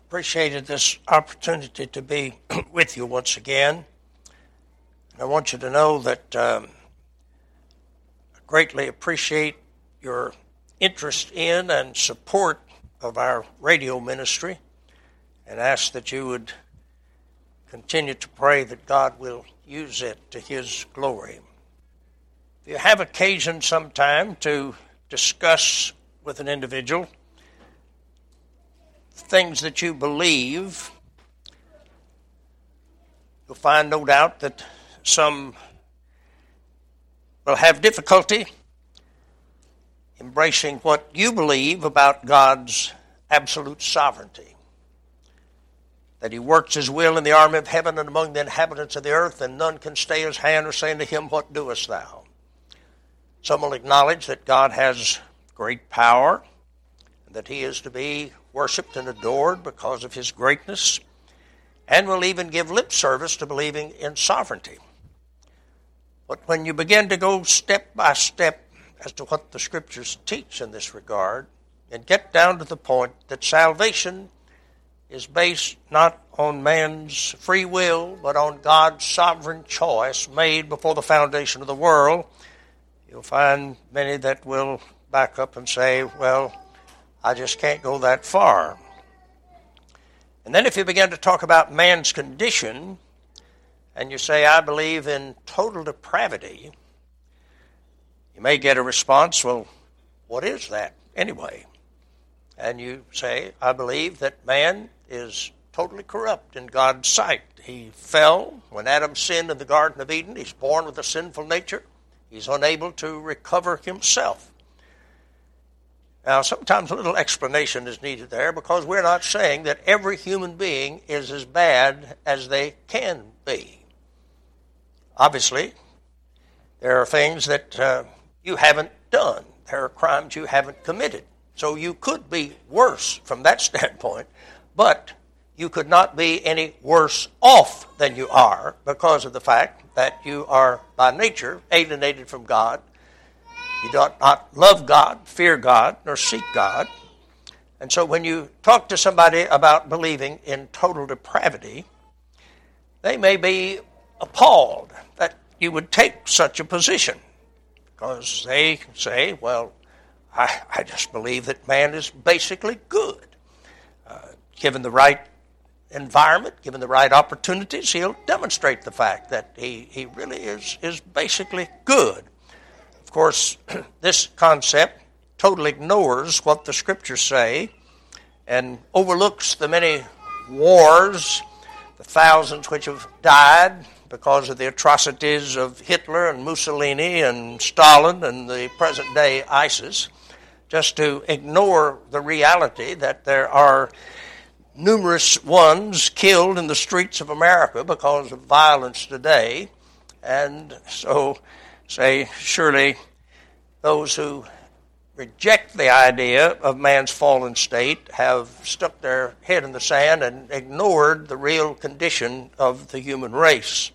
appreciated this opportunity to be with you once again. I want you to know that I greatly appreciate your interest in and support of our radio ministry, and ask that you would continue to pray that God will use it to His glory. If you have occasion sometime to discuss with an individual things that you believe, you'll find no doubt that some will have difficulty embracing what you believe about God's absolute sovereignty, that He works His will in the army of heaven and among the inhabitants of the earth, and none can stay His hand or say unto Him, What doest thou? Some will acknowledge that God has great power, and that He is to be worshipped and adored because of His greatness, and will even give lip service to believing in sovereignty. But when you begin to go step by step as to what the Scriptures teach in this regard, and get down to the point that salvation is based not on man's free will, but on God's sovereign choice made before the foundation of the world, you'll find many that will back up and say, well, I just can't go that far. And then if you begin to talk about man's condition, and you say, I believe in total depravity, you may get a response, well, what is that anyway? And you say, I believe that man is totally corrupt in God's sight. He fell when Adam sinned in the Garden of Eden. He's born with a sinful nature. He's unable to recover himself. Now, sometimes a little explanation is needed there, because we're not saying that every human being is as bad as they can be. Obviously, there are things that you haven't done. There are crimes you haven't committed. So you could be worse from that standpoint, but you could not be any worse off than you are because of the fact that you are by nature alienated from God. You do not love God, fear God, nor seek God. And so when you talk to somebody about believing in total depravity, they may be appalled that you would take such a position, because they say, well, I just believe that man is basically good. Given the right environment, given the right opportunities, he'll demonstrate the fact that he really is basically good. Of course, this concept totally ignores what the Scriptures say and overlooks the many wars, the thousands which have died because of the atrocities of Hitler and Mussolini and Stalin and the present-day ISIS, just to ignore the reality that there are numerous ones killed in the streets of America because of violence today. And so say, surely those who reject the idea of man's fallen state have stuck their head in the sand and ignored the real condition of the human race.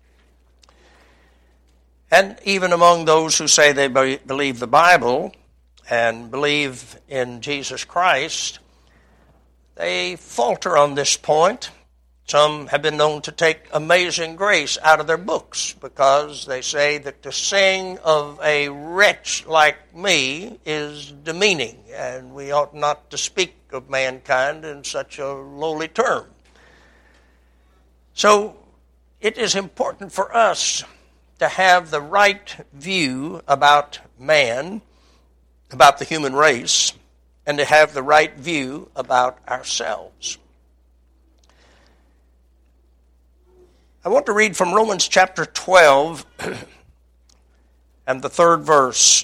And even among those who say they believe the Bible and believe in Jesus Christ, they falter on this point. Some have been known to take Amazing Grace out of their books because they say that to sing of a wretch like me is demeaning, and we ought not to speak of mankind in such a lowly term. So it is important for us to have the right view about man, about the human race, and to have the right view about ourselves. I want to read from Romans chapter 12 and the 3rd verse.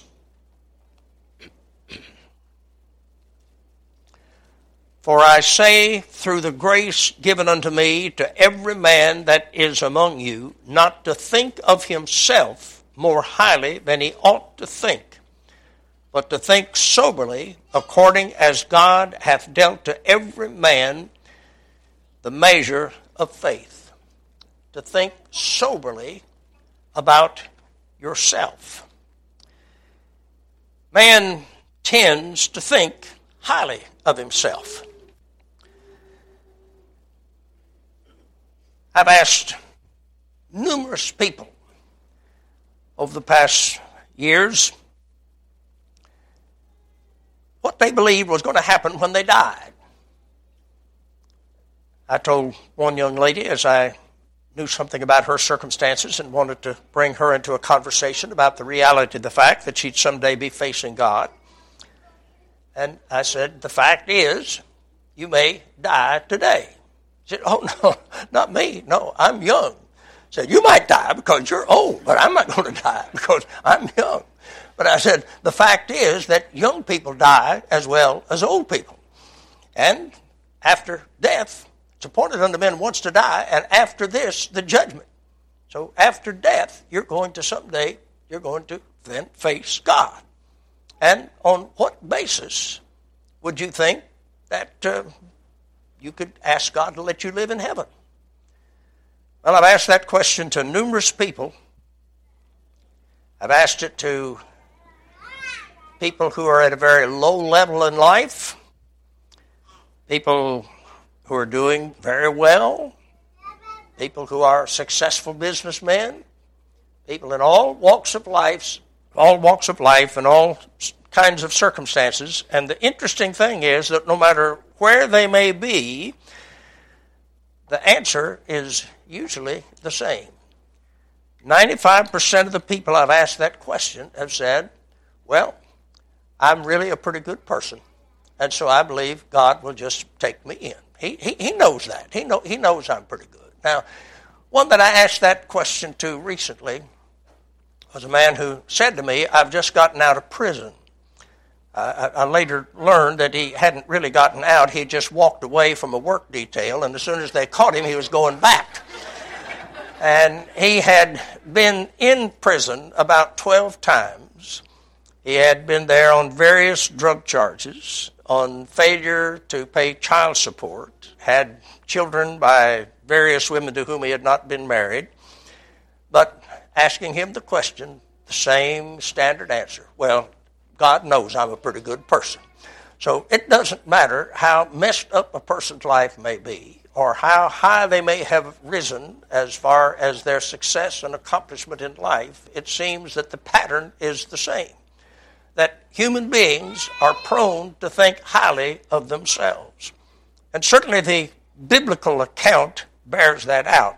For I say, through the grace given unto me, to every man that is among you, not to think of himself more highly than he ought to think, but to think soberly, according as God hath dealt to every man the measure of faith. To think soberly about yourself. Man tends to think highly of himself. I've asked numerous people over the past years what they believed was going to happen when they died. I told one young lady, as I knew something about her circumstances and wanted to bring her into a conversation about the reality of the fact that she'd someday be facing God. And I said, the fact is, you may die today. She said, oh, no, not me. No, I'm young. I said, you might die because you're old, but I'm not going to die because I'm young. But I said, the fact is that young people die as well as old people. And after death, it's appointed unto men once to die, and after this, the judgment. So after death, you're going to then face God. And on what basis would you think that you could ask God to let you live in heaven? Well, I've asked that question to numerous people. I've asked it to people who are at a very low level in life, people who are doing very well, people who are successful businessmen, people in all walks of life and all kinds of circumstances. And the interesting thing is that no matter where they may be, the answer is usually the same. 95% of the people I've asked that question have said, well, I'm really a pretty good person, and so I believe God will just take me in. He knows that. He knows I'm pretty good. Now, one that I asked that question to recently was a man who said to me, I've just gotten out of prison. I later learned that he hadn't really gotten out. He just walked away from a work detail, and as soon as they caught him, he was going back. And he had been in prison about 12 times. He had been there on various drug charges, on failure to pay child support, had children by various women to whom he had not been married, but asking him the question, the same standard answer. Well, God knows I'm a pretty good person. So it doesn't matter how messed up a person's life may be or how high they may have risen as far as their success and accomplishment in life, it seems that the pattern is the same. That human beings are prone to think highly of themselves. And certainly the biblical account bears that out.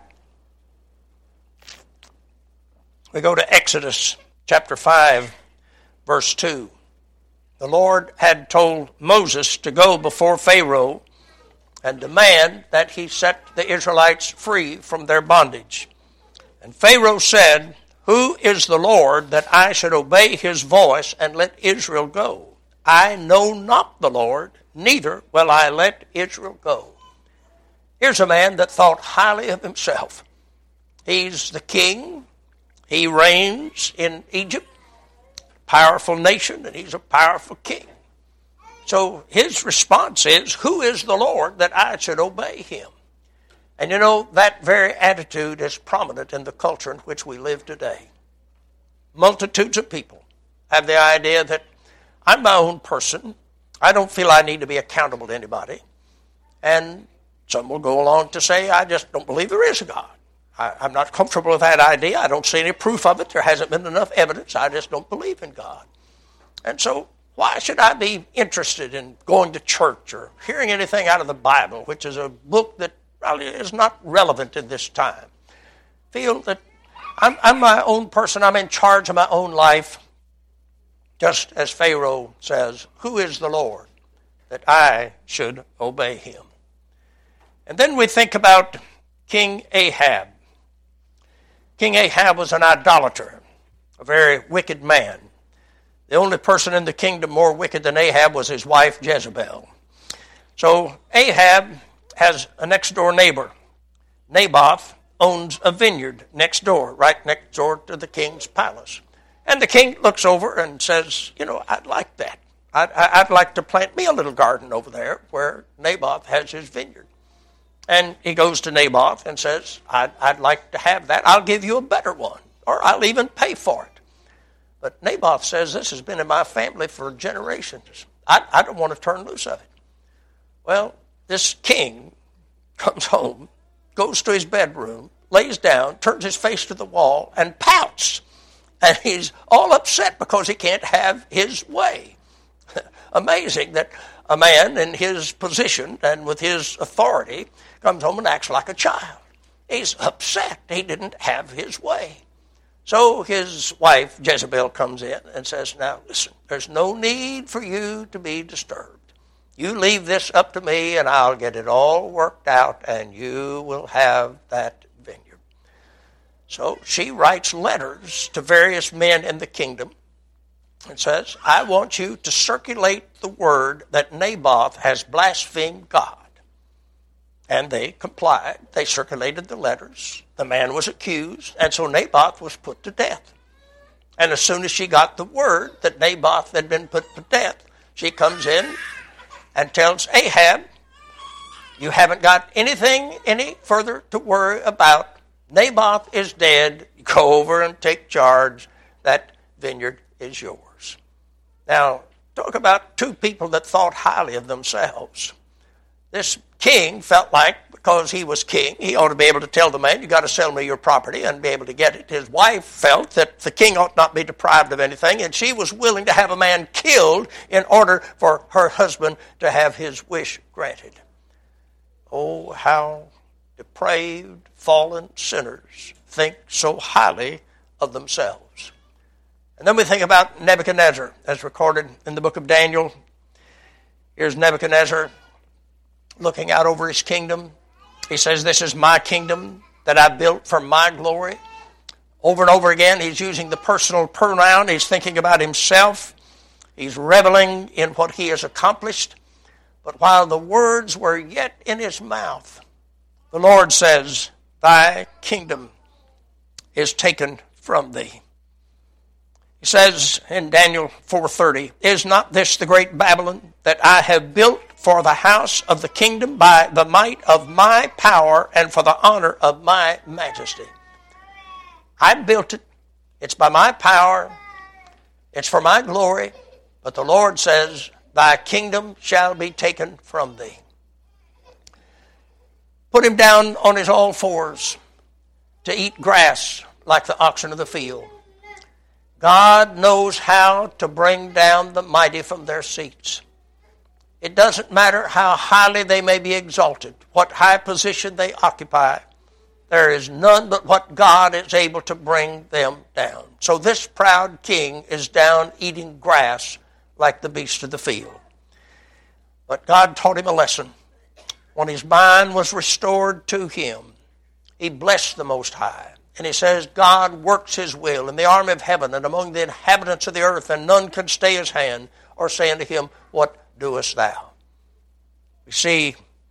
We go to Exodus chapter 5, verse 2. The Lord had told Moses to go before Pharaoh and demand that he set the Israelites free from their bondage. And Pharaoh said, who is the Lord that I should obey his voice and let Israel go? I know not the Lord, neither will I let Israel go. Here's a man that thought highly of himself. He's the king. He reigns in Egypt, powerful nation, and he's a powerful king. So his response is, who is the Lord that I should obey him? And you know, that very attitude is prominent in the culture in which we live today. Multitudes of people have the idea that I'm my own person. I don't feel I need to be accountable to anybody. And some will go along to say, I just don't believe there is a God. I'm not comfortable with that idea. I don't see any proof of it. There hasn't been enough evidence. I just don't believe in God. And so why should I be interested in going to church or hearing anything out of the Bible, which is a book that probably is not relevant in this time? Feel that I'm my own person. I'm in charge of my own life. Just as Pharaoh says, who is the Lord that I should obey him? And then we think about King Ahab. King Ahab was an idolater, a very wicked man. The only person in the kingdom more wicked than Ahab was his wife Jezebel. So Ahab has a next-door neighbor. Naboth owns a vineyard next door, right next door to the king's palace. And the king looks over and says, you know, I'd like that. I'd like to plant me a little garden over there where Naboth has his vineyard. And he goes to Naboth and says, I'd like to have that. I'll give you a better one, or I'll even pay for it. But Naboth says, this has been in my family for generations. I don't want to turn loose of it. Well, this king comes home goes to his bedroom, lays down, turns his face to the wall, and pouts. And he's all upset because he can't have his way. Amazing that a man in his position and with his authority comes home and acts like a child. He's upset. He didn't have his way. So his wife, Jezebel, comes in and says, now listen, there's no need for you to be disturbed. You leave this up to me and I'll get it all worked out and you will have that vineyard. So she writes letters to various men in the kingdom and says, I want you to circulate the word that Naboth has blasphemed God. And they complied. They circulated the letters. The man was accused, and so Naboth was put to death. And as soon as she got the word that Naboth had been put to death, she comes in and tells Ahab, you haven't got anything any further to worry about. Naboth is dead. Go over and take charge. That vineyard is yours. Now, talk about two people that thought highly of themselves. This king felt like because he was king, he ought to be able to tell the man, you got to sell me your property and be able to get it. His wife felt that the king ought not be deprived of anything, and she was willing to have a man killed in order for her husband to have his wish granted. Oh, how depraved, fallen sinners think so highly of themselves. And then we think about Nebuchadnezzar, as recorded in the book of Daniel. Here's Nebuchadnezzar looking out over his kingdom. He says, this is my kingdom that I built for my glory. Over and over again, he's using the personal pronoun. He's thinking about himself. He's reveling in what he has accomplished. But while the words were yet in his mouth, the Lord says, thy kingdom is taken from thee. He says in Daniel 4:30, is not this the great Babylon that I have built for the house of the kingdom by the might of my power and for the honor of my majesty? I built it. It's by my power. It's for my glory. But the Lord says, thy kingdom shall be taken from thee. Put him down on his all fours to eat grass like the oxen of the field. God knows how to bring down the mighty from their seats. It doesn't matter how highly they may be exalted, what high position they occupy. There is none but what God is able to bring them down. So this proud king is down eating grass like the beast of the field. But God taught him a lesson. When his mind was restored to him, he blessed the Most High. And he says, God works his will in the army of heaven and among the inhabitants of the earth, and none can stay his hand or say unto him, what doest thou? We see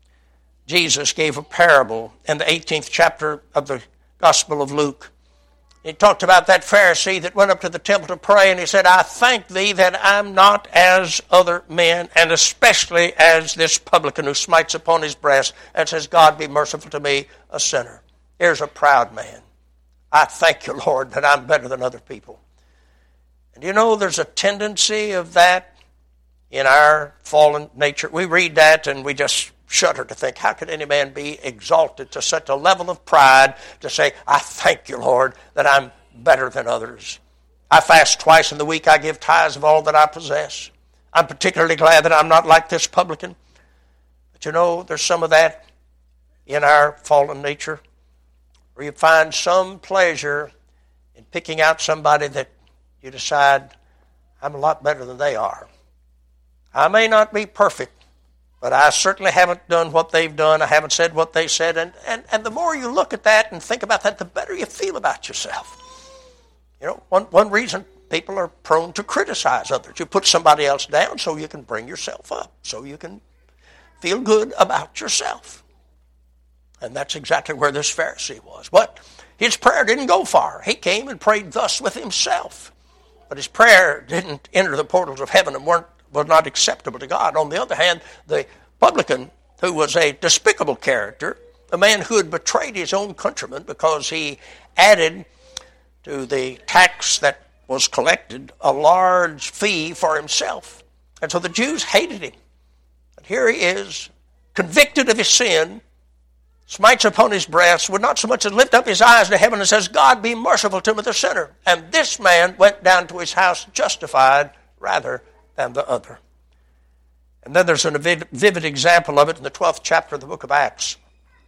Jesus gave a parable in the 18th chapter of the Gospel of Luke. He talked about that Pharisee that went up to the temple to pray, and he said, I thank thee that I'm not as other men, and especially as this publican who smites upon his breast and says, God be merciful to me, a sinner. Here's a proud man. I thank you, Lord, that I'm better than other people. And you know, there's a tendency of that in our fallen nature. We read that and we just shudder to think, how could any man be exalted to such a level of pride to say, I thank you, Lord, that I'm better than others. I fast twice in the week. I give tithes of all that I possess. I'm particularly glad that I'm not like this publican. But you know, there's some of that in our fallen nature, where you find some pleasure in picking out somebody that you decide, I'm a lot better than they are. I may not be perfect, but I certainly haven't done what they've done. I haven't said what they said. And the more you look at that and think about that, the better you feel about yourself. You know, one reason people are prone to criticize others. You put somebody else down so you can bring yourself up, so you can feel good about yourself. And that's exactly where this Pharisee was. But his prayer didn't go far. He came and prayed thus with himself. But his prayer didn't enter the portals of heaven and was not acceptable to God. On the other hand, the publican, who was a despicable character, a man who had betrayed his own countrymen because he added to the tax that was collected a large fee for himself. And so the Jews hated him. And here he is, convicted of his sin, smites upon his breast, would not so much as lift up his eyes to heaven and says, God, be merciful to me, the sinner. And this man went down to his house justified rather than the other. And then there's a vivid example of it in the 12th chapter of the book of Acts.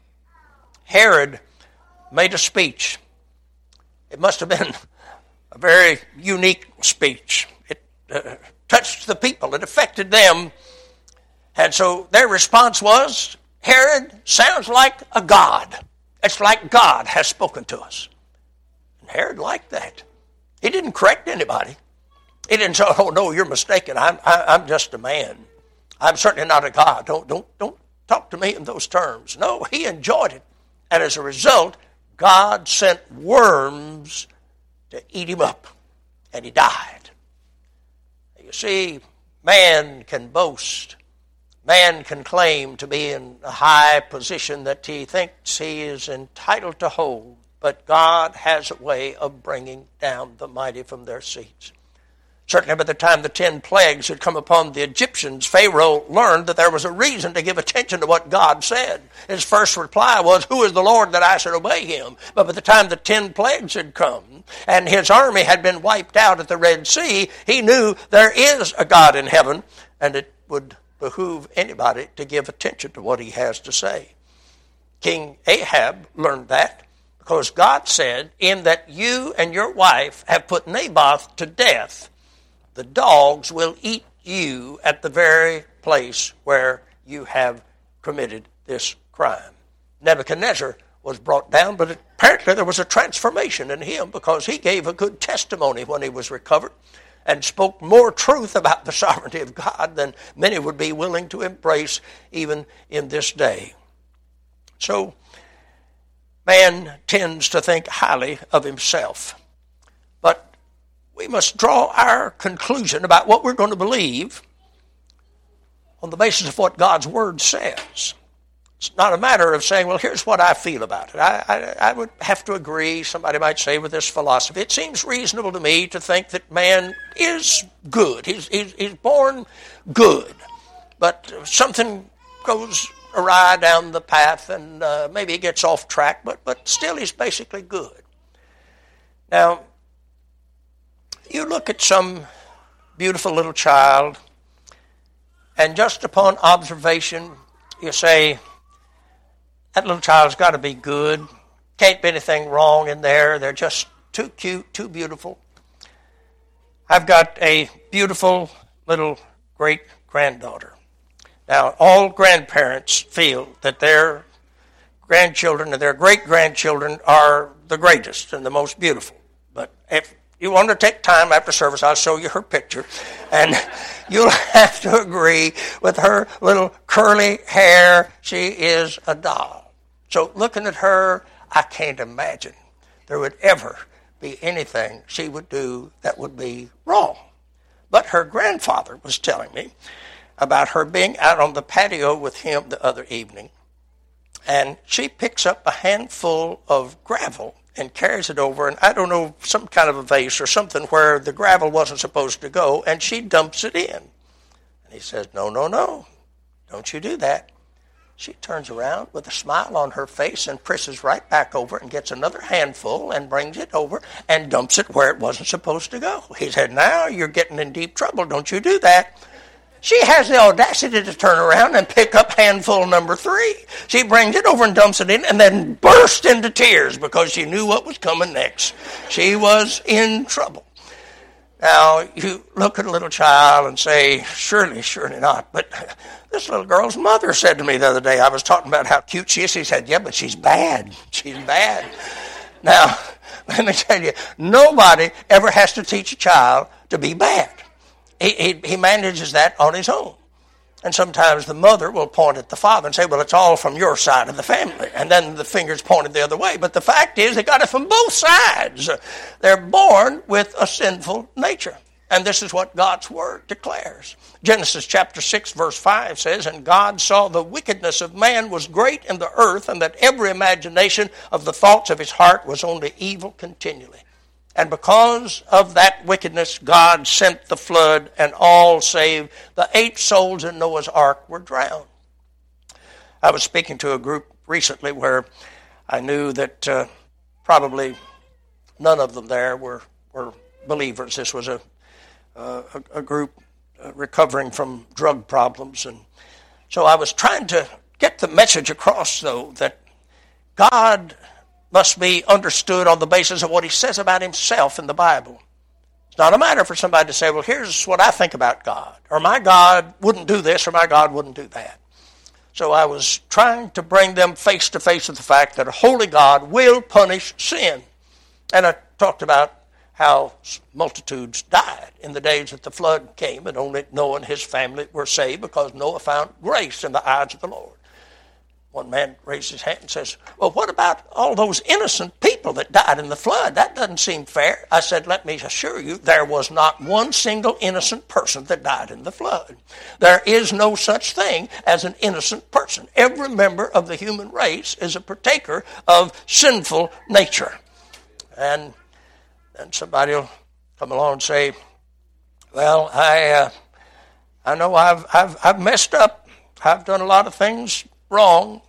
Herod made a speech. It must have been a very unique speech. It touched the people. It affected them. And so their response was, Herod sounds like a god. It's like God has spoken to us. And Herod liked that. He didn't correct anybody. He didn't say, oh, no, you're mistaken. I'm just a man. I'm certainly not a god. Don't talk to me in those terms. No, he enjoyed it. And as a result, God sent worms to eat him up. And he died. You see, man can boast. Man can claim to be in a high position that he thinks he is entitled to hold, but God has a way of bringing down the mighty from their seats. Certainly by the time the 10 plagues had come upon the Egyptians, Pharaoh learned that there was a reason to give attention to what God said. His first reply was, who is the Lord that I should obey him? But by the time the 10 plagues had come and his army had been wiped out at the Red Sea, he knew there is a God in heaven, and it would behoove anybody to give attention to what he has to say. King Ahab learned that because God said, in that you and your wife have put Naboth to death, the dogs will eat you at the very place where you have committed this crime. Nebuchadnezzar was brought down, but apparently there was a transformation in him because he gave a good testimony when he was recovered and spoke more truth about the sovereignty of God than many would be willing to embrace even in this day. So, man tends to think highly of himself. But we must draw our conclusion about what we're going to believe on the basis of what God's Word says. It's not a matter of saying, well, here's what I feel about it. I would have to agree, somebody might say, with this philosophy. It seems reasonable to me to think that man is good. He's born good. But something goes awry down the path and maybe he gets off track, but still he's basically good. Now, you look at some beautiful little child and just upon observation you say, that little child's got to be good. Can't be anything wrong in there. They're just too cute, too beautiful. I've got a beautiful little great-granddaughter. Now, all grandparents feel that their grandchildren and their great-grandchildren are the greatest and the most beautiful. But if you want to take time after service, I'll show you her picture. And you'll have to agree with her little curly hair. She is a doll. So looking at her, I can't imagine there would ever be anything she would do that would be wrong. But her grandfather was telling me about her being out on the patio with him the other evening. And she picks up a handful of gravel and carries it over, and I don't know, some kind of a vase or something where the gravel wasn't supposed to go, and she dumps it in. And he says, no, don't you do that. She turns around with a smile on her face and presses right back over and gets another handful and brings it over and dumps it where it wasn't supposed to go. He said, now you're getting in deep trouble. Don't you do that. She has the audacity to turn around and pick up handful number 3. She brings it over and dumps it in and then burst into tears because she knew what was coming next. She was in trouble. Now, you look at a little child and say, surely not. But this little girl's mother said to me the other day, I was talking about how cute she is. She said, yeah, but she's bad. She's bad. Now, let me tell you, nobody ever has to teach a child to be bad. He manages that on his own. And sometimes the mother will point at the father and say, well, it's all from your side of the family. And then the finger's pointed the other way. But the fact is, they got it from both sides. They're born with a sinful nature. And this is what God's Word declares. Genesis chapter 6, verse 5 says, and God saw the wickedness of man was great in the earth, and that every imagination of the thoughts of his heart was only evil continually. And because of that wickedness, God sent the flood, and all save the 8 souls in Noah's ark were drowned. I was speaking to a group recently where I knew that probably none of them there were believers. This was a group recovering from drug problems. And so I was trying to get the message across, though, that God must be understood on the basis of what he says about himself in the Bible. It's not a matter for somebody to say, well, here's what I think about God, or my God wouldn't do this, or my God wouldn't do that. So I was trying to bring them face to face with the fact that a holy God will punish sin. And I talked about how multitudes died in the days that the flood came, and only Noah and his family were saved because Noah found grace in the eyes of the Lord. One man raised his hand and says, well, what about all those innocent people that died in the flood? That doesn't seem fair. I said, let me assure you, there was not one single innocent person that died in the flood. There is no such thing as an innocent person. Every member of the human race is a partaker of sinful nature. And somebody will come along and say, well, I know I've messed up. I've done a lot of things wrong.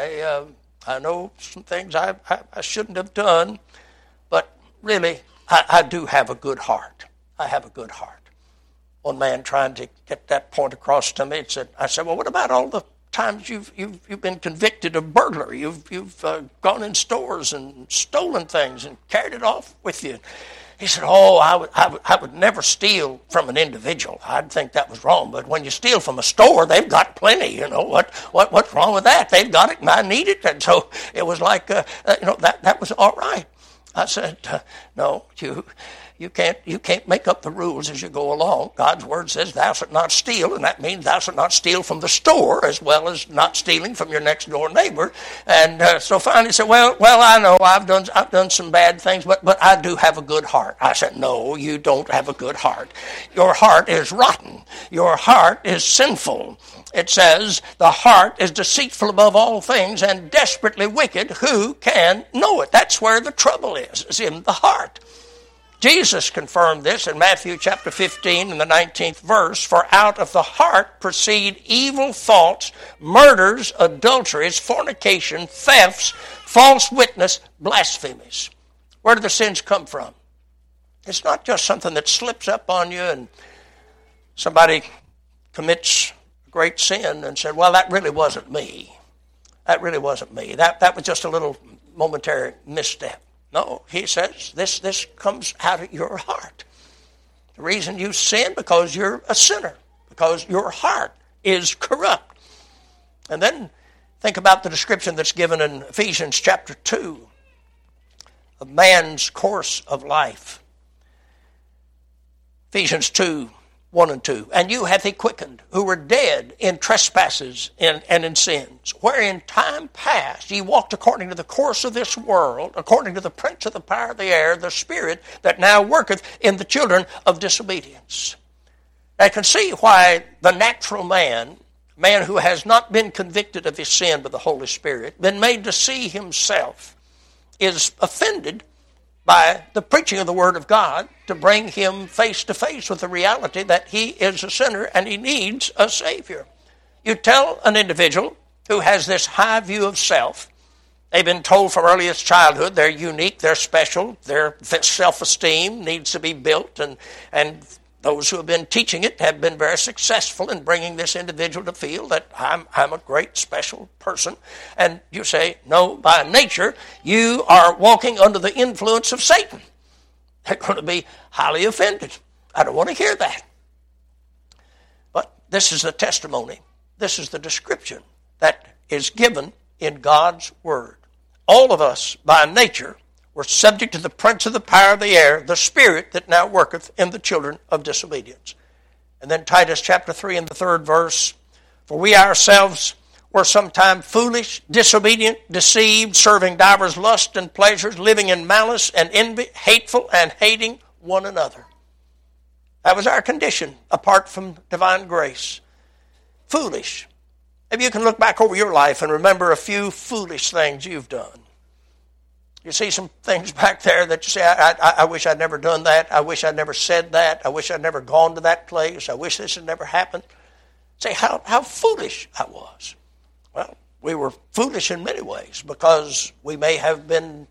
I know some things I shouldn't have done, but really, I do have a good heart. I have a good heart. One man trying to get that point across to me I said, well, what about all the times you've been convicted of burglary? You've gone in stores and stolen things and carried it off with you. He said, oh, I would never steal from an individual. I'd think that was wrong. But when you steal from a store, they've got plenty. You know, what's wrong with that? They've got it and I need it. And so it was like, that was all right. I said, no, you can't make up the rules as you go along. God's word says thou shalt not steal, and that means thou shalt not steal from the store as well as not stealing from your next door neighbor. And so finally he said, well, I know I've done some bad things, but I do have a good heart. I said, no, you don't have a good heart. Your heart is rotten. Your heart is sinful. It says the heart is deceitful above all things and desperately wicked. Who can know it? That's where the trouble is in the heart. Jesus confirmed this in Matthew chapter 15 and the 19th verse, for out of the heart proceed evil thoughts, murders, adulteries, fornication, thefts, false witness, blasphemies. Where do the sins come from? It's not just something that slips up on you and somebody commits a great sin and said, well, that really wasn't me. That really wasn't me. That was just a little momentary misstep. No, he says this comes out of your heart. The reason you sin, because you're a sinner, because your heart is corrupt. And then think about the description that's given in Ephesians chapter 2 of man's course of life. Ephesians 2, 1 and 2. And you hath he quickened, who were dead in trespasses and in sins, wherein time past ye walked according to the course of this world, according to the prince of the power of the air, the spirit that now worketh in the children of disobedience. I can see why the natural man who has not been convicted of his sin by the Holy Spirit, been made to see himself, is offended by the preaching of the Word of God to bring him face to face with the reality that he is a sinner and he needs a Savior. You tell an individual who has this high view of self, they've been told from earliest childhood they're unique, they're special, their self-esteem needs to be built, and those who have been teaching it have been very successful in bringing this individual to feel that I'm a great, special person. And you say, no, by nature, you are walking under the influence of Satan. They're going to be highly offended. I don't want to hear that. But this is the testimony. This is the description that is given in God's Word. All of us, by nature, were subject to the prince of the power of the air, the spirit that now worketh in the children of disobedience. And then Titus chapter 3 and the 3rd verse, for we ourselves were sometime foolish, disobedient, deceived, serving divers lusts and pleasures, living in malice and envy, hateful and hating one another. That was our condition apart from divine grace. Foolish. Maybe you can look back over your life and remember a few foolish things you've done. You see some things back there that you say, I wish I'd never done that. I wish I'd never said that. I wish I'd never gone to that place. I wish this had never happened. Say how foolish I was. Well, We were foolish in many ways because we may have been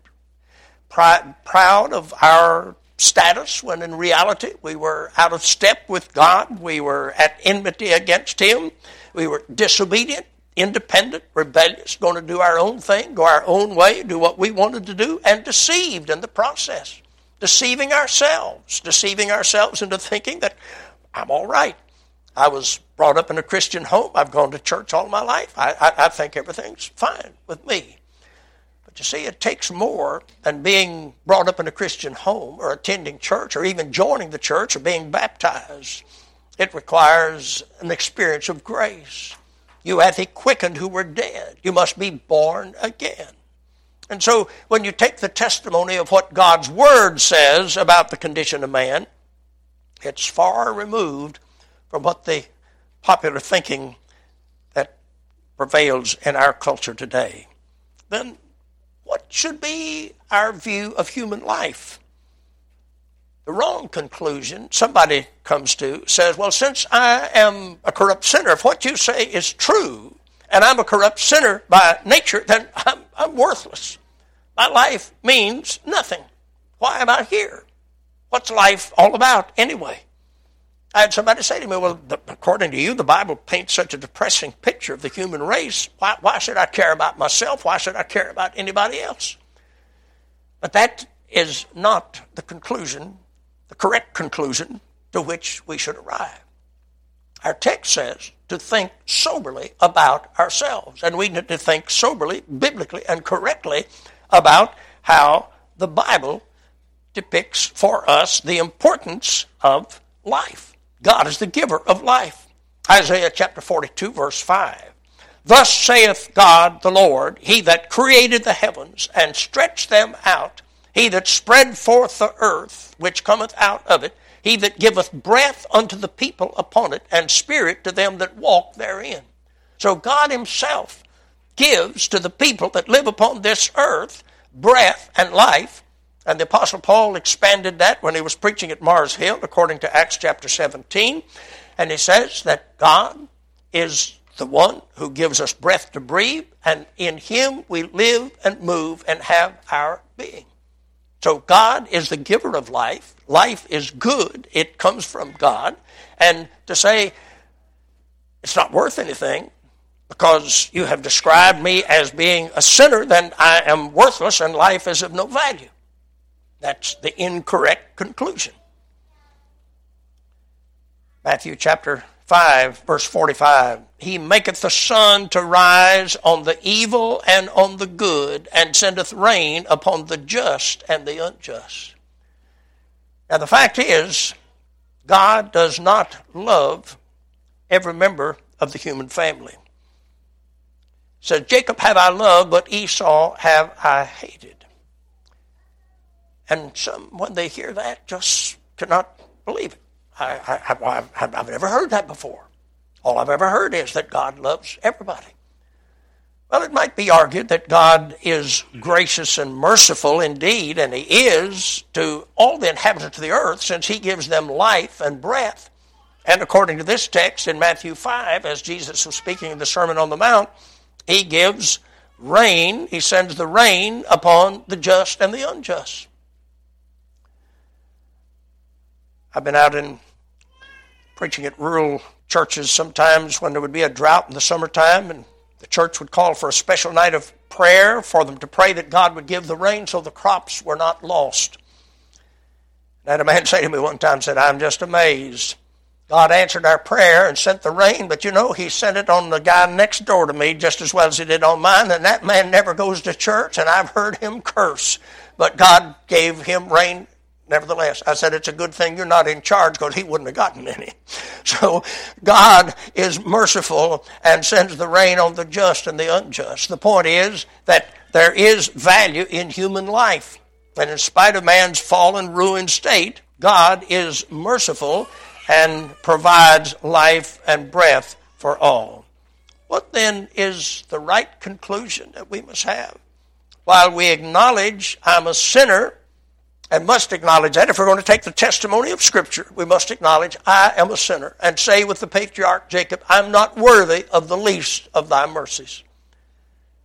proud of our status when in reality we were out of step with God. We were at enmity against Him. We were disobedient, independent, rebellious, going to do our own thing, go our own way, do what we wanted to do, and deceived in the process. Deceiving ourselves into thinking that I'm all right. I was brought up in a Christian home. I've gone to church all my life. I think everything's fine with me. But you see, it takes more than being brought up in a Christian home or attending church or even joining the church or being baptized. It requires an experience of grace. You hath He quickened who were dead. You must be born again. And so when you take the testimony of what God's Word says about the condition of man, it's far removed from what the popular thinking that prevails in our culture today. Then what should be our view of human life? The wrong conclusion somebody comes to says, well, since I am a corrupt sinner, if what you say is true, and I'm a corrupt sinner by nature, then I'm worthless. My life means nothing. Why am I here? What's life all about anyway? I had somebody say to me, well, according to you, the Bible paints such a depressing picture of the human race. Why should I care about myself? Why should I care about anybody else? But that is not the conclusion, the correct conclusion to which we should arrive. Our text says to think soberly about ourselves, and we need to think soberly, biblically, and correctly about how the Bible depicts for us the importance of life. God is the giver of life. Isaiah chapter 42, verse 5. Thus saith God the Lord, He that created the heavens and stretched them out, He that spread forth the earth, which cometh out of it, He that giveth breath unto the people upon it, and spirit to them that walk therein. So God Himself gives to the people that live upon this earth breath and life. And the Apostle Paul expanded that when he was preaching at Mars Hill, according to Acts chapter 17. And he says that God is the one who gives us breath to breathe, and in Him we live and move and have our being. So God is the giver of life. Life is good. It comes from God. And to say it's not worth anything because you have described me as being a sinner, then I am worthless and life is of no value. That's the incorrect conclusion. Matthew chapter 5, verse 45. He maketh the sun to rise on the evil and on the good, and sendeth rain upon the just and the unjust. Now the fact is, God does not love every member of the human family. It says, Jacob have I loved, but Esau have I hated. And some, when they hear that, just cannot believe it. I've never heard that before. All I've ever heard is that God loves everybody. Well, it might be argued that God is gracious and merciful indeed, and He is to all the inhabitants of the earth, since He gives them life and breath. And according to this text in Matthew 5, as Jesus was speaking in the Sermon on the Mount, He gives rain, He sends the rain upon the just and the unjust. I've been out in preaching at rural churches sometimes when there would be a drought in the summertime, and the church would call for a special night of prayer for them to pray that God would give the rain so the crops were not lost. I had a man say to me one time, said, I'm just amazed. God answered our prayer and sent the rain, but He sent it on the guy next door to me just as well as He did on mine, and that man never goes to church, and I've heard him curse. But God gave him rain nevertheless. I said, it's a good thing you're not in charge, because he wouldn't have gotten any. So God is merciful and sends the rain on the just and the unjust. The point is that there is value in human life. And in spite of man's fallen, ruined state, God is merciful and provides life and breath for all. What then is the right conclusion that we must have? While we acknowledge I'm a sinner, and must acknowledge that, if we're going to take the testimony of Scripture, we must acknowledge I am a sinner, and say with the patriarch Jacob, I'm not worthy of the least of thy mercies.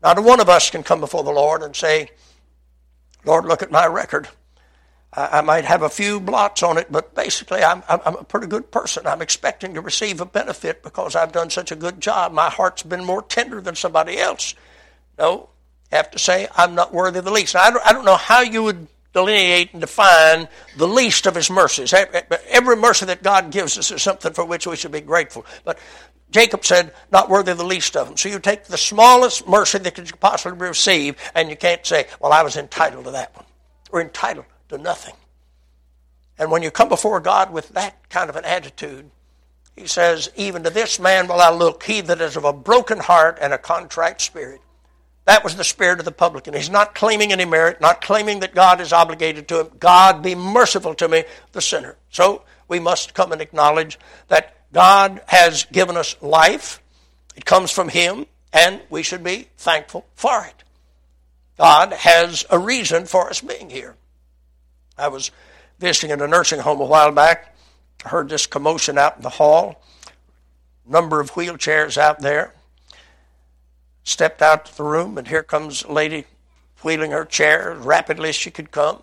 Not a one of us can come before the Lord and say, Lord, look at my record. I might have a few blots on it, but basically I'm a pretty good person. I'm expecting to receive a benefit because I've done such a good job. My heart's been more tender than somebody else. No, you have to say, I'm not worthy of the least. Now, I don't know how you would delineate and define the least of his mercies. Every mercy that God gives us is something for which we should be grateful. But Jacob said, not worthy of the least of them. So you take the smallest mercy that you could possibly receive, and you can't say, well, I was entitled to that one. We're entitled to nothing. And when you come before God with that kind of an attitude, he says, even to this man will I look, he that is of a broken heart and a contrite spirit. That was the spirit of the publican. He's not claiming any merit, not claiming that God is obligated to him. God, be merciful to me, the sinner. So we must come and acknowledge that God has given us life. It comes from him, and we should be thankful for it. God has a reason for us being here. I was visiting in a nursing home a while back. I heard this commotion out in the hall. Number of wheelchairs out there. Stepped out to the room, and here comes a lady wheeling her chair as rapidly as she could come.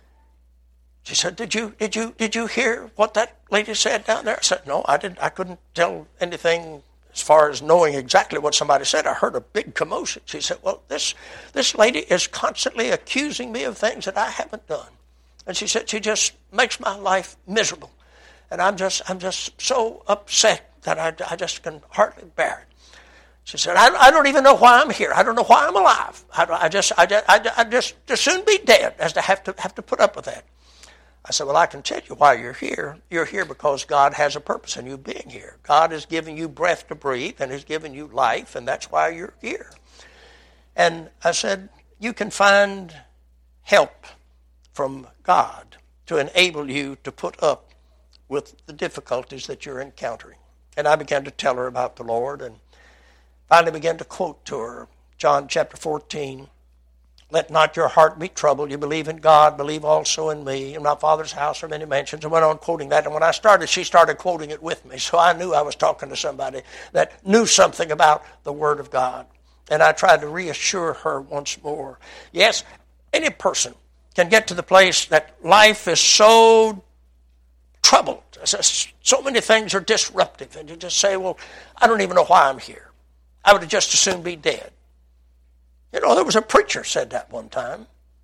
She said, Did you hear what that lady said down there? I said, no, I didn't. I couldn't tell anything as far as knowing exactly what somebody said. I heard a big commotion. She said, well, this lady is constantly accusing me of things that I haven't done. And she said, she just makes my life miserable. And I'm just so upset that I just can hardly bear it. She said, I don't even know why I'm here. I don't know why I'm alive. I just to soon be dead as to have to put up with that. I said, well, I can tell you why you're here. You're here because God has a purpose in you being here. God has given you breath to breathe and has given you life, and that's why you're here. And I said, you can find help from God to enable you to put up with the difficulties that you're encountering. And I began to tell her about the Lord, and finally began to quote to her John chapter 14. Let not your heart be troubled. You believe in God, believe also in me. In my Father's house are many mansions. I went on quoting that, and when I started, she started quoting it with me. So I knew I was talking to somebody that knew something about the Word of God. And I tried to reassure her once more. Yes, any person can get to the place that life is so troubled. So many things are disruptive. And you just say, well, I don't even know why I'm here. I would just as soon be dead. You know, there was a preacher said that one time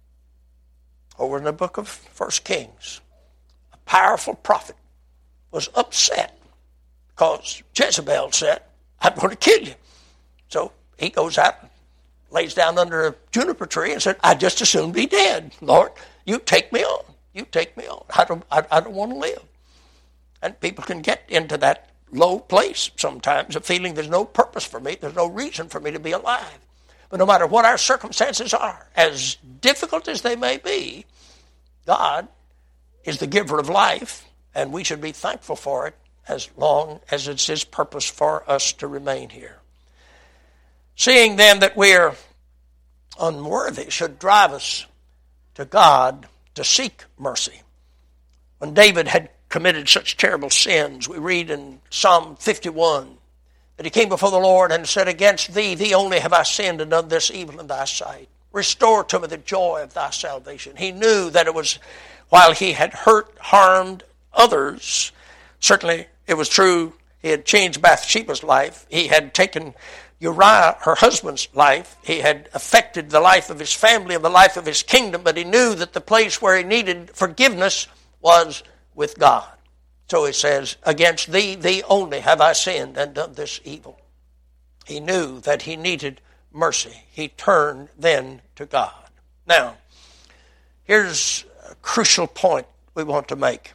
over in the book of 1 Kings. A powerful prophet was upset because Jezebel said, I'm going to kill you. So he goes out and lays down under a juniper tree and said, I'd just as soon be dead. Lord, you take me on. You take me on. I don't want to live. And people can get into that low place sometimes of feeling there's no purpose for me, there's no reason for me to be alive. But no matter what our circumstances are, as difficult as they may be, God is the giver of life, and we should be thankful for it as long as it's his purpose for us to remain here. Seeing then that we're unworthy should drive us to God to seek mercy. When David had committed such terrible sins, we read in Psalm 51 that he came before the Lord and said, against thee only have I sinned and done this evil in thy sight. Restore to me the joy of thy salvation. He knew that it was while he had harmed others. Certainly it was true he had changed Bathsheba's life. He had taken Uriah, her husband's life. He had affected the life of his family and the life of his kingdom, but he knew that the place where he needed forgiveness was with God. So he says, against thee only have I sinned and done this evil. He knew that he needed mercy. He turned then to God. Now, here's a crucial point we want to make.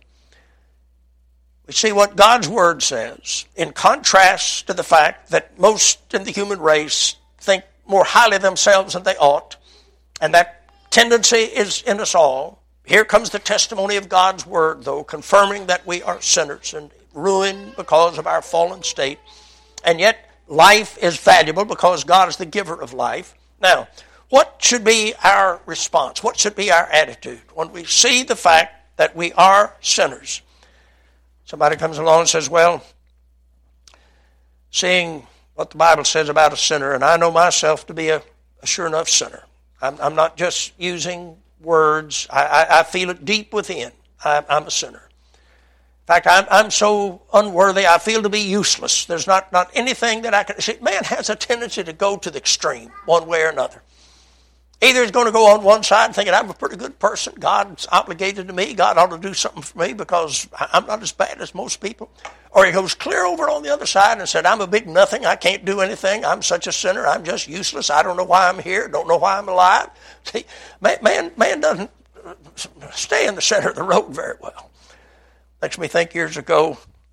We see what God's Word says in contrast to the fact that most in the human race think more highly of themselves than they ought, and that tendency is in us all. Here comes the testimony of God's Word, though, confirming that we are sinners and ruined because of our fallen state. And yet, life is valuable because God is the giver of life. Now, what should be our response? What should be our attitude when we see the fact that we are sinners? Somebody comes along and says, well, seeing what the Bible says about a sinner, and I know myself to be a a sure enough sinner. I'm not just using words. I feel it deep within. I'm a sinner. In fact, I'm so unworthy, I feel to be useless. There's not anything that I can... See, man has a tendency to go to the extreme, one way or another. Either he's going to go on one side thinking, I'm a pretty good person, God's obligated to me, God ought to do something for me because I'm not as bad as most people. Or he goes clear over on the other side and said, I'm a big nothing, I can't do anything, I'm such a sinner, I'm just useless, I don't know why I'm here, don't know why I'm alive. See, man doesn't stay in the center of the road very well. Makes me think years ago,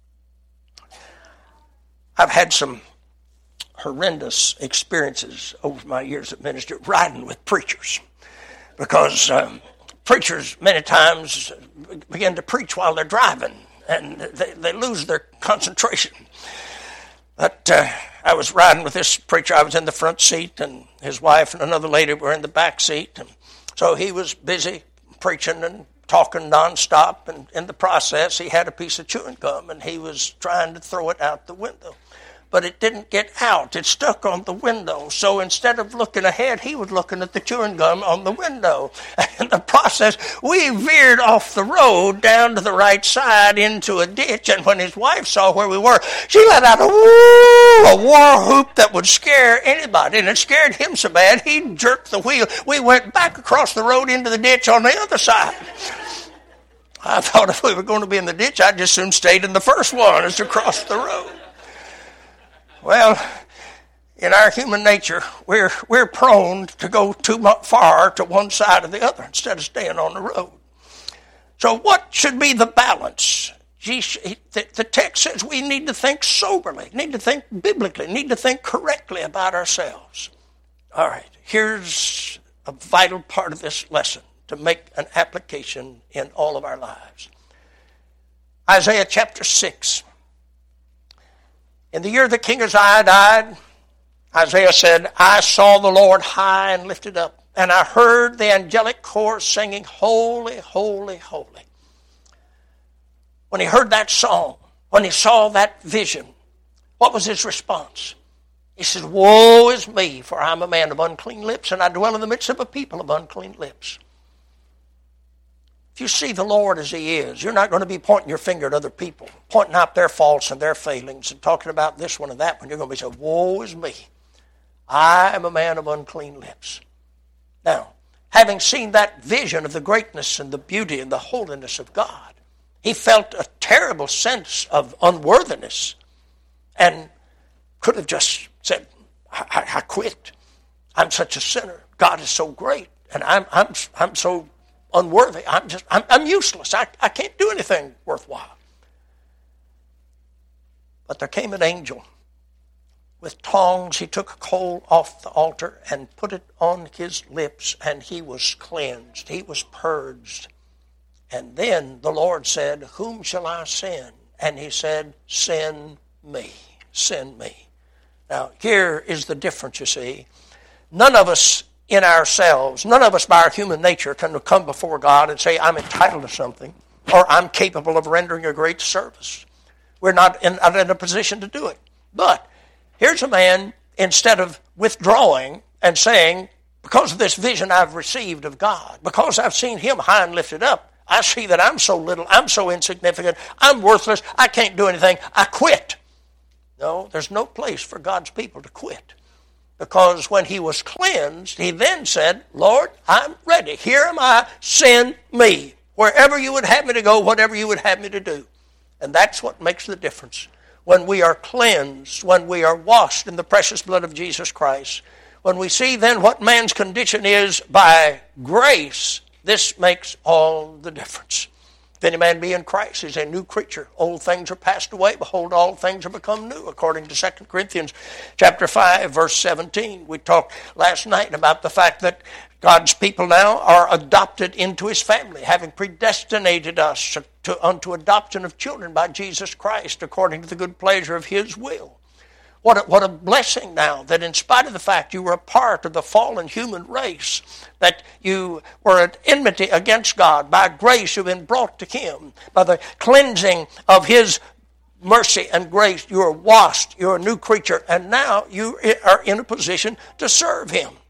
I've had some horrendous experiences over my years of ministry riding with preachers. Because preachers many times begin to preach while they're driving and they lose their concentration. But I was riding with this preacher. I was in the front seat and his wife and another lady were in the back seat. And so he was busy preaching and talking nonstop, and in the process he had a piece of chewing gum and he was trying to throw it out the window. But it didn't get out. It stuck on the window. So instead of looking ahead, he was looking at the chewing gum on the window. And in the process, we veered off the road down to the right side into a ditch. And when his wife saw where we were, she let out a war whoop that would scare anybody. And it scared him so bad, he jerked the wheel. We went back across the road into the ditch on the other side. I thought if we were going to be in the ditch, I'd just soon stayed in the first one as to cross the road. Well, in our human nature, we're prone to go too far to one side or the other instead of staying on the road. So what should be the balance? The text says we need to think soberly, need to think biblically, need to think correctly about ourselves. All right, here's a vital part of this lesson to make an application in all of our lives. Isaiah chapter 6. In the year that King Uzziah died, Isaiah said, I saw the Lord high and lifted up, and I heard the angelic chorus singing, Holy, holy, holy. When he heard that song, when he saw that vision, what was his response? He said, Woe is me, for I'm a man of unclean lips, and I dwell in the midst of a people of unclean lips. If you see the Lord as he is, you're not going to be pointing your finger at other people, pointing out their faults and their failings and talking about this one and that one. You're going to be saying, Woe is me. I am a man of unclean lips. Now, having seen that vision of the greatness and the beauty and the holiness of God, he felt a terrible sense of unworthiness and could have just said, I quit. I'm such a sinner. God is so great, and I'm so unworthy. I'm useless. I can't do anything worthwhile. But there came an angel. With tongs he took a coal off the altar and put it on his lips, and he was cleansed. He was purged. And then the Lord said, Whom shall I send? And he said, Send me. Send me. Now, here is the difference, you see. None of us in ourselves, none of us by our human nature can come before God and say, I'm entitled to something, or I'm capable of rendering a great service. We're not in a position to do it. But here's a man, instead of withdrawing and saying, because of this vision I've received of God, because I've seen him high and lifted up, I see that I'm so little, I'm so insignificant, I'm worthless, I can't do anything, I quit. No, there's no place for God's people to quit. Because when he was cleansed, he then said, Lord, I'm ready. Here am I. Send me. Wherever you would have me to go, whatever you would have me to do. And that's what makes the difference. When we are cleansed, when we are washed in the precious blood of Jesus Christ, when we see then what man's condition is by grace, this makes all the difference. If any man be in Christ, he's a new creature. Old things are passed away. Behold, all things are become new, according to 2 Corinthians chapter 5, verse 17. We talked last night about the fact that God's people now are adopted into his family, having predestinated us unto adoption of children by Jesus Christ, according to the good pleasure of his will. What a blessing now that in spite of the fact you were a part of the fallen human race, that you were at enmity against God, by grace you've been brought to him. By the cleansing of his mercy and grace, you are washed, you're a new creature, and now you are in a position to serve him.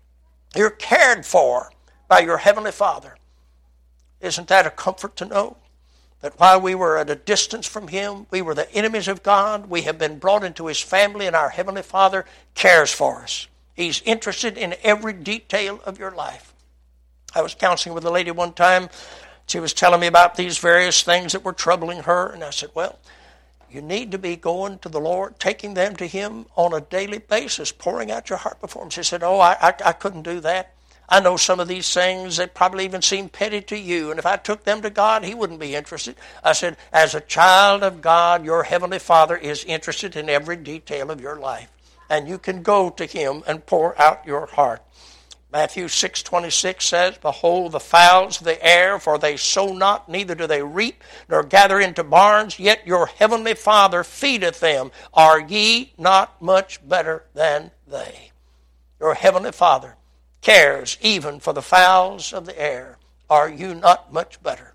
You're cared for by your Heavenly Father. Isn't that a comfort to know? That while we were at a distance from Him, we were the enemies of God, we have been brought into His family, and our Heavenly Father cares for us. He's interested in every detail of your life. I was counseling with a lady one time. She was telling me about these various things that were troubling her, and I said, well, you need to be going to the Lord, taking them to Him on a daily basis, pouring out your heart before Him. She said, oh, I couldn't do that. I know some of these things that probably even seem petty to you, and if I took them to God, He wouldn't be interested. I said, as a child of God, your Heavenly Father is interested in every detail of your life, and you can go to Him and pour out your heart. Matthew 6:26 says, behold the fowls of the air, for they sow not, neither do they reap, nor gather into barns, yet your heavenly Father feedeth them. Are ye not much better than they? Your heavenly Father cares even for the fowls of the air. Are you not much better?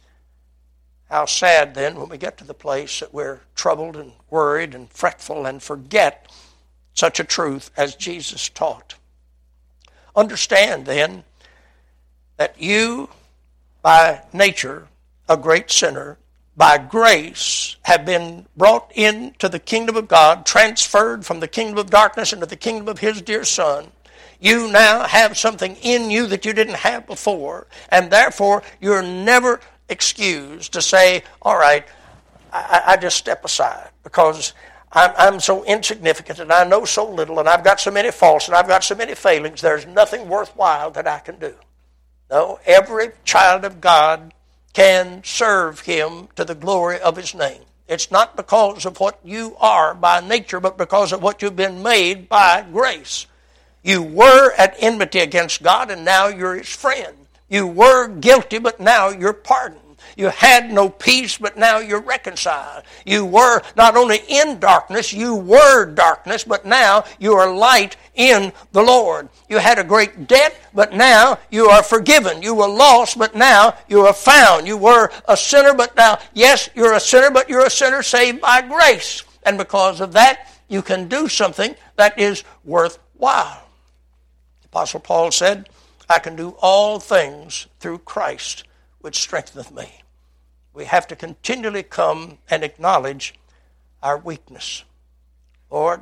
How sad then when we get to the place that we're troubled and worried and fretful and forget such a truth as Jesus taught. Understand then that you, by nature, a great sinner, by grace have been brought into the kingdom of God, transferred from the kingdom of darkness into the kingdom of His dear Son. You now have something in you that you didn't have before, and therefore you're never excused to say, all right, I just step aside because I'm so insignificant and I know so little and I've got so many faults and I've got so many failings, there's nothing worthwhile that I can do. No, every child of God can serve Him to the glory of His name. It's not because of what you are by nature, but because of what you've been made by grace. You were at enmity against God and now you're His friend. You were guilty, but now you're pardoned. You had no peace, but now you're reconciled. You were not only in darkness, you were darkness, but now you are light in the Lord. You had a great debt, but now you are forgiven. You were lost, but now you are found. You were a sinner, but now, yes, you're a sinner, but you're a sinner saved by grace. And because of that, you can do something that is worthwhile. The Apostle Paul said, I can do all things through Christ, which strengtheneth me. We have to continually come and acknowledge our weakness. Lord,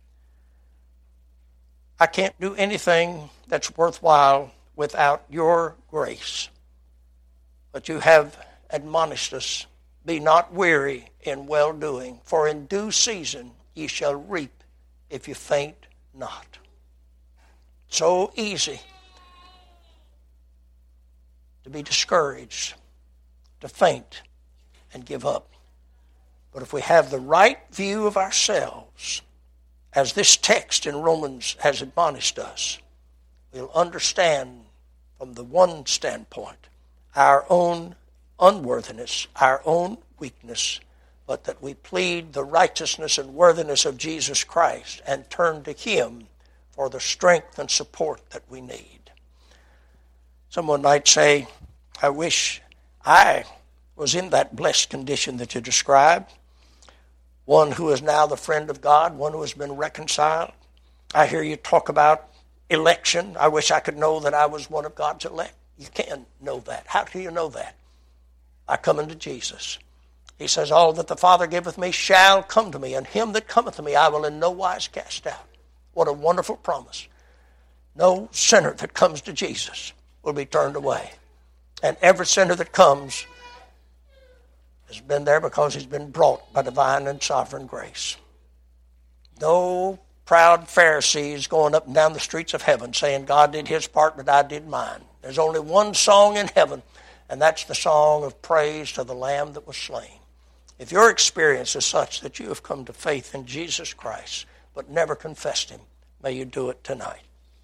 I can't do anything that's worthwhile without your grace. But you have admonished us, be not weary in well-doing, for in due season ye shall reap if you faint not. So easy to be discouraged, to faint and give up. But if we have the right view of ourselves, as this text in Romans has admonished us, we'll understand from the one standpoint our own unworthiness, our own weakness, but that we plead the righteousness and worthiness of Jesus Christ and turn to Him for the strength and support that we need. Someone might say, I wish I was in that blessed condition that you described. One who is now the friend of God, one who has been reconciled. I hear you talk about election. I wish I could know that I was one of God's elect. You can't know that. How do you know that? By coming to Jesus. He says, all that the Father giveth me shall come to me, and him that cometh to me I will in no wise cast out. What a wonderful promise. No sinner that comes to Jesus will be turned away. And every sinner that comes has been there because he's been brought by divine and sovereign grace. No proud Pharisees going up and down the streets of heaven saying God did His part but I did mine. There's only one song in heaven, and that's the song of praise to the Lamb that was slain. If your experience is such that you have come to faith in Jesus Christ but never confessed Him, may you do it tonight.